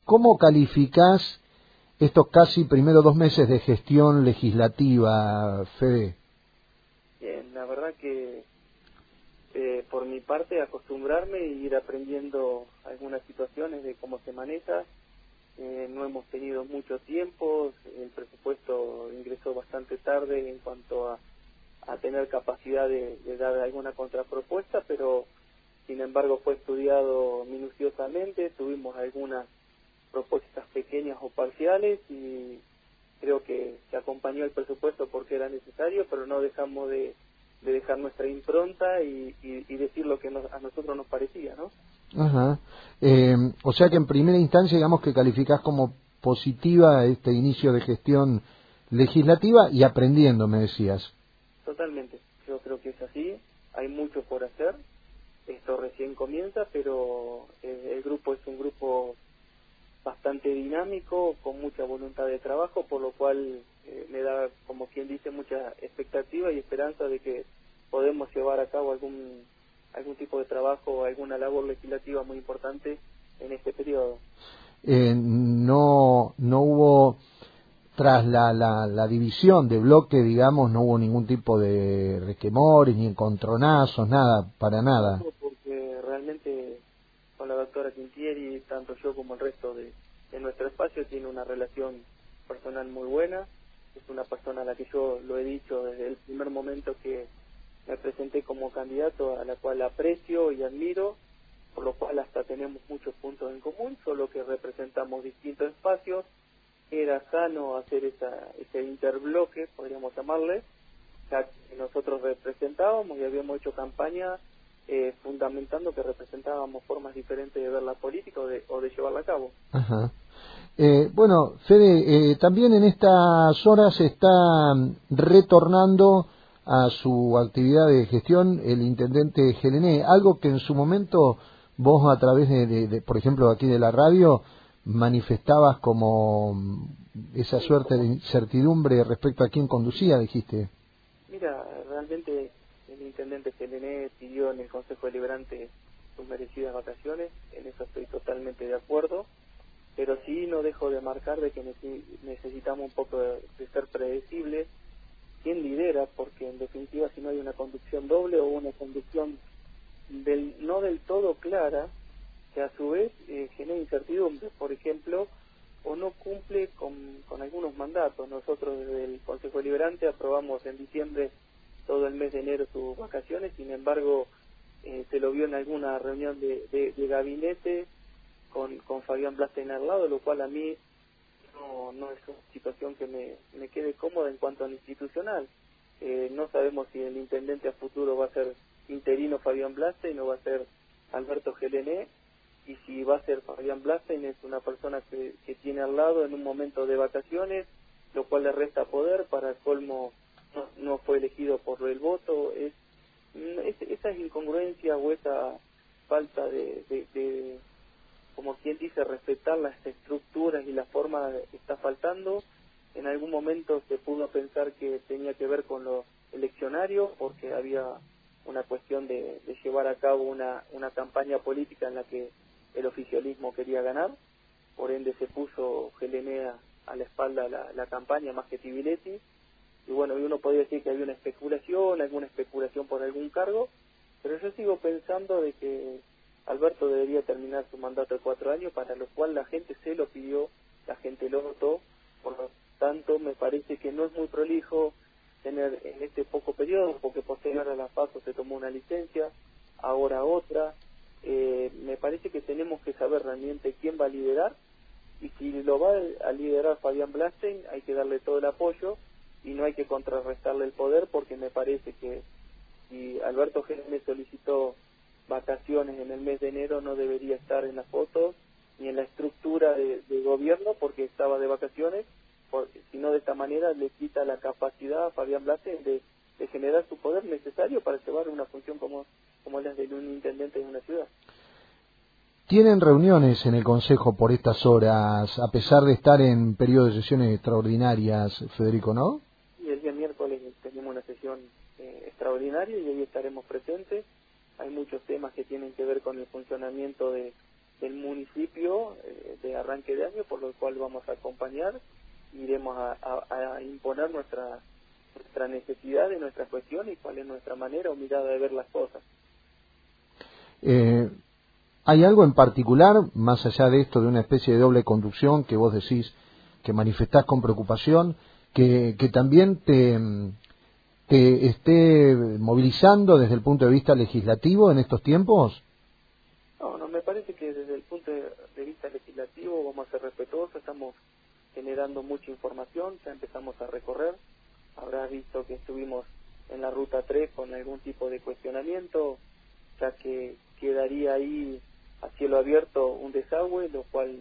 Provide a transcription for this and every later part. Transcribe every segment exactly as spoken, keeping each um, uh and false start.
¿cómo calificás estos casi primeros dos meses de gestión legislativa, Fede? Bien, la verdad que eh, por mi parte acostumbrarme e ir aprendiendo algunas situaciones de cómo se maneja. Eh, no hemos tenido mucho tiempo, el presupuesto ingresó bastante tarde en cuanto a, a tener capacidad de, de dar alguna contrapropuesta, pero sin embargo fue estudiado minuciosamente, tuvimos algunas propuestas pequeñas o parciales y creo que se acompañó el presupuesto porque era necesario, pero no dejamos de, de dejar nuestra impronta y, y, y decir lo que nos, a nosotros nos parecía, ¿no? Ajá. Eh, o sea que en primera instancia, digamos que calificás como positiva este inicio de gestión legislativa y aprendiendo, me decías. Totalmente, yo creo que es así, hay mucho por hacer, esto recién comienza, pero eh, el grupo es un grupo bastante dinámico, con mucha voluntad de trabajo, por lo cual eh, me da, como quien dice, mucha expectativa y esperanza de que podemos llevar a cabo algún algún tipo de trabajo, alguna labor legislativa muy importante en este periodo. Eh, no no hubo, tras la, la, la división de bloque, digamos, no hubo ningún tipo de resquemores, ni encontronazos, nada, para nada. No, porque realmente con la doctora Quintieri, tanto yo como el resto de, de nuestro espacio, tiene una relación personal muy buena. Es una persona a la que yo lo he dicho desde el primer momento que me presenté como candidato, a la cual aprecio y admiro, por lo cual hasta tenemos muchos puntos en común, solo que representamos distintos espacios. Era sano hacer esa, ese interbloque, podríamos llamarle, ya que nosotros representábamos y habíamos hecho campaña eh, fundamentando que representábamos formas diferentes de ver la política o de, o de llevarla a cabo. Ajá. Eh, bueno, Fede, eh, también en estas horas se está mm, retornando a su actividad de gestión el intendente Gelené, algo que en su momento vos a través de, de, de por ejemplo, aquí de la radio, manifestabas como mm, esa Sí, suerte de como, incertidumbre respecto a quién conducía, dijiste. mira, realmente el intendente Gelené pidió en el Consejo Deliberante sus merecidas vacaciones, en eso estoy totalmente de acuerdo, pero sí no dejo de marcar de que nece- necesitamos un poco de, de ser predecibles quién lidera, porque en definitiva si no hay una conducción doble o una conducción del no del todo clara, que a su vez eh, genera incertidumbre, por ejemplo, o no cumple con, con algunos mandatos. Nosotros desde el Consejo Deliberante aprobamos en diciembre todo el mes de enero sus vacaciones, sin embargo eh, se lo vio en alguna reunión de, de, de gabinete con, con Fabián Blastein al lado, lo cual a mí no, no es una situación que me, me quede cómoda en cuanto a lo institucional. Eh, no sabemos si el intendente a futuro va a ser interino Fabián Blastein o va a ser Alberto Gelené, y si va a ser Fabián Blastein es una persona que, que tiene al lado en un momento de vacaciones, lo cual le resta poder, para el colmo no, no fue elegido por el voto. Es, es esa incongruencia o esa falta de, de, de como quien dice, respetar las estructuras y la forma está faltando. En algún momento se pudo pensar que tenía que ver con lo eleccionario, porque había una cuestión de, de llevar a cabo una, una campaña política en la que el oficialismo quería ganar, por ende se puso Gelené a, a la espalda la, la campaña más que Tibiletti, y bueno, y uno podría decir que había una especulación, alguna especulación por algún cargo, pero yo sigo pensando de que Alberto debería terminar su mandato de cuatro años, para lo cual la gente se lo pidió, la gente lo votó, por lo tanto me parece que no es muy prolijo tener en este poco periodo, porque posterior a la PASO se tomó una licencia, ahora otra. Eh, me parece que tenemos que saber realmente quién va a liderar, y si lo va a liderar Fabián Blastein hay que darle todo el apoyo y no hay que contrarrestarle el poder, porque me parece que si Alberto Gelené solicitó vacaciones en el mes de enero, no debería estar en las fotos ni en la estructura de, de gobierno porque estaba de vacaciones, porque si no de esta manera le quita la capacidad a Fabián Blastein de, de generar su poder necesario para llevar una función como, como la de un intendente de una ciudad. ¿Tienen reuniones en el Consejo por estas horas, a pesar de estar en periodo de sesiones extraordinarias, Federico, no? Y el día miércoles tenemos una sesión eh, extraordinaria y ahí estaremos presentes. Hay muchos temas que tienen que ver con el funcionamiento de, del municipio eh, de arranque de año, por lo cual vamos a acompañar, iremos a, a, a imponer nuestra nuestra necesidad de nuestra cuestión y cuál es nuestra manera o mirada de ver las cosas. Eh, ¿Hay algo en particular, más allá de esto, de una especie de doble conducción que vos decís que manifestás con preocupación, que, que también te, te esté movilizando desde el punto de vista legislativo en estos tiempos? No, no, me parece que desde el punto de vista legislativo vamos a ser respetuosos, estamos generando mucha información, ya empezamos a recorrer. Habrás visto que estuvimos en la ruta tres con algún tipo de cuestionamiento, ya que quedaría ahí a cielo abierto un desagüe, lo cual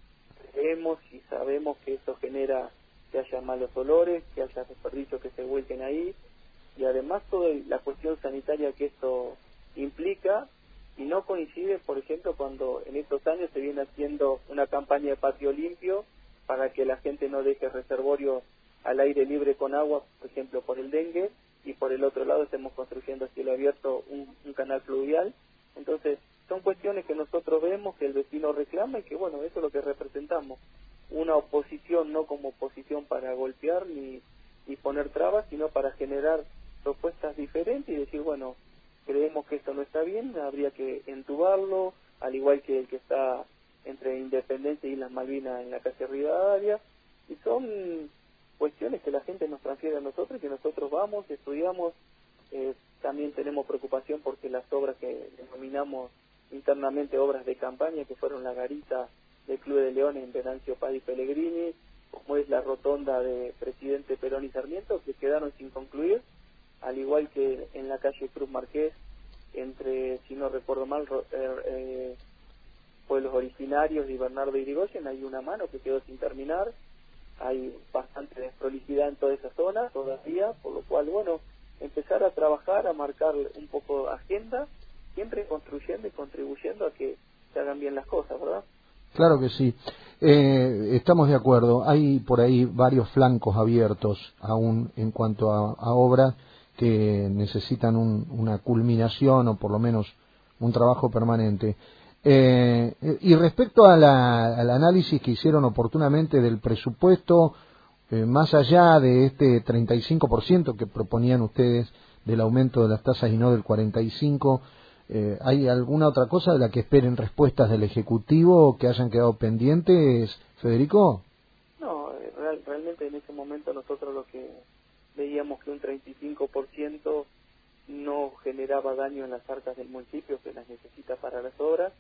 creemos y sabemos que eso genera que haya malos olores, que haya desperdicios que se vuelquen ahí, y además toda la cuestión sanitaria que esto implica, y no coincide, por ejemplo, cuando en estos años se viene haciendo una campaña de patio limpio para que la gente no deje reservorios al aire libre con agua, por ejemplo, por el dengue, y por el otro lado estemos construyendo a cielo abierto un, un canal fluvial. Entonces, son cuestiones que nosotros vemos, que el vecino reclama y que, bueno, eso es lo que representamos. Una oposición no como oposición para golpear ni, ni poner trabas, sino para generar propuestas diferentes y decir, bueno, creemos que esto no está bien, habría que entubarlo, al igual que el que está entre Independencia y Islas Malvinas en la calle Rivadavia, y son cuestiones que la gente nos transfiere a nosotros y que nosotros vamos, estudiamos. Eh, también tenemos preocupación porque las obras que denominamos internamente obras de campaña, que fueron la garita del Club de Leones en Venancio Paz y Pellegrini, como es la rotonda de Presidente Perón y Sarmiento, que quedaron sin concluir, al igual que en la calle Cruz Marqués, entre, si no recuerdo mal, eh, eh, pueblos originarios y Bernardo Irigoyen, hay una mano que quedó sin terminar. Hay bastante desprolijidad en toda esa zona todavía, por lo cual, bueno, empezar a trabajar, a marcar un poco agenda, siempre construyendo y contribuyendo a que se hagan bien las cosas, ¿verdad? Claro que sí. Eh, estamos de acuerdo. Hay por ahí varios flancos abiertos aún en cuanto a, a obras que necesitan un, una culminación o por lo menos un trabajo permanente. Eh, y respecto a la, al análisis que hicieron oportunamente del presupuesto, eh, más allá de este treinta y cinco por ciento que proponían ustedes del aumento de las tasas y no del cuarenta y cinco por ciento, eh, ¿hay alguna otra cosa de la que esperen respuestas del Ejecutivo o que hayan quedado pendientes, Federico? No, real, realmente en ese momento nosotros lo que veíamos que un treinta y cinco por ciento no generaba daño en las arcas del municipio que las necesita para las obras,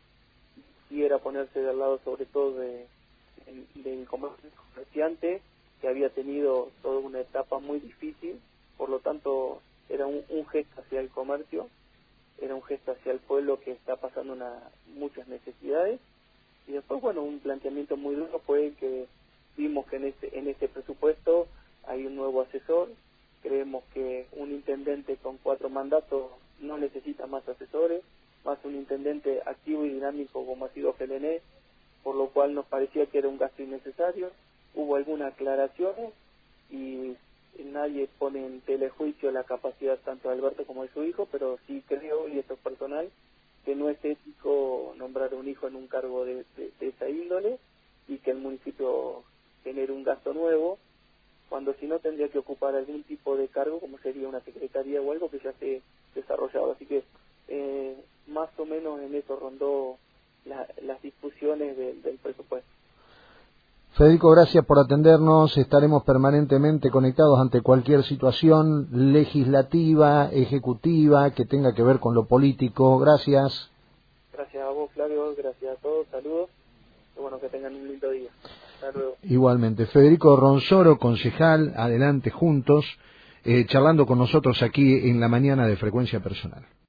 y era ponerse del lado sobre todo de, de, del comerciante, que había tenido toda una etapa muy difícil, por lo tanto era un, un gesto hacia el comercio, era un gesto hacia el pueblo que está pasando una, muchas necesidades, y después, bueno, un planteamiento muy duro fue que vimos que en este, en este presupuesto hay un nuevo asesor. Creemos que un intendente con cuatro mandatos no necesita más asesores, más un intendente activo y dinámico como ha sido G L N E, por lo cual nos parecía que era un gasto innecesario. Hubo algunas aclaraciones y nadie pone en telejuicio la capacidad tanto de Alberto como de su hijo, pero sí creo, y esto es personal, que no es ético nombrar a un hijo en un cargo de, de, de esa índole y que el municipio genere un gasto nuevo, cuando si no tendría que ocupar algún tipo de cargo, como sería una secretaría o algo que ya esté desarrollado. Así que eh, más o menos en eso rondó la, las discusiones de, del presupuesto. Federico, gracias por atendernos. Estaremos permanentemente conectados ante cualquier situación legislativa, ejecutiva, que tenga que ver con lo político. Gracias. Gracias a vos, Flavio. Gracias a todos. Saludos. Y bueno, que tengan un lindo día. Hasta luego. Igualmente. Federico Ronsoro, concejal, adelante juntos, eh, charlando con nosotros aquí en la mañana de Frecuencia Personal.